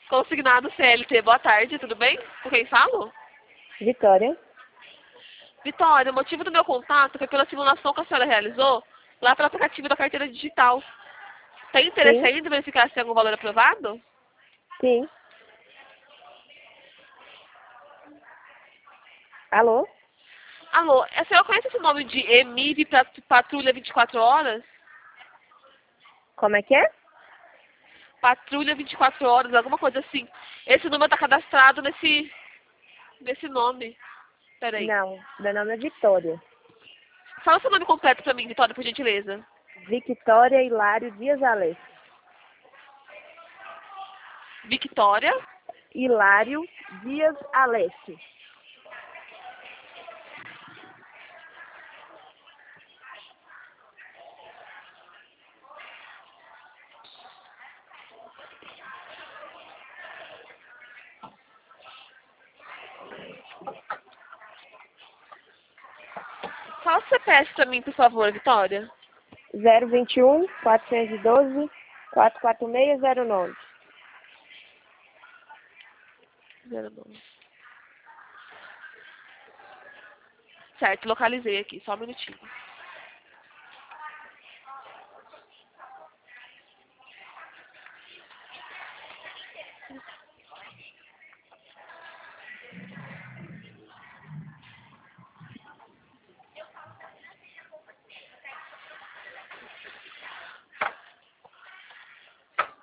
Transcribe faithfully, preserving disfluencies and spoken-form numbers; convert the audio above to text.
Consignado C L T, boa tarde, tudo bem? Com quem falo? Vitória. Vitória, o motivo do meu contato foi pela simulação que a senhora realizou lá pelo aplicativo da carteira digital. Tem interesse Sim, ainda em verificar se tem algum valor aprovado? sim. Alô? Alô, a senhora conhece esse nome de EMIV Patrulha vinte e quatro horas? Como é que é? Patrulha vinte e quatro horas, alguma coisa assim. Esse número está cadastrado nesse, nesse nome. Peraí. Não, meu nome é Vitória. Fala o seu nome completo pra mim, Vitória, por gentileza. Victória Hilário Dias Aleixo. Victória. Hilário Dias Aleixo. Fala o C P F pra mim, por favor, Vitória. zero vinte e um, quatrocentos e doze, quatrocentos e quarenta e seis, zero nove. Zero nove. Certo, localizei aqui, só um minutinho.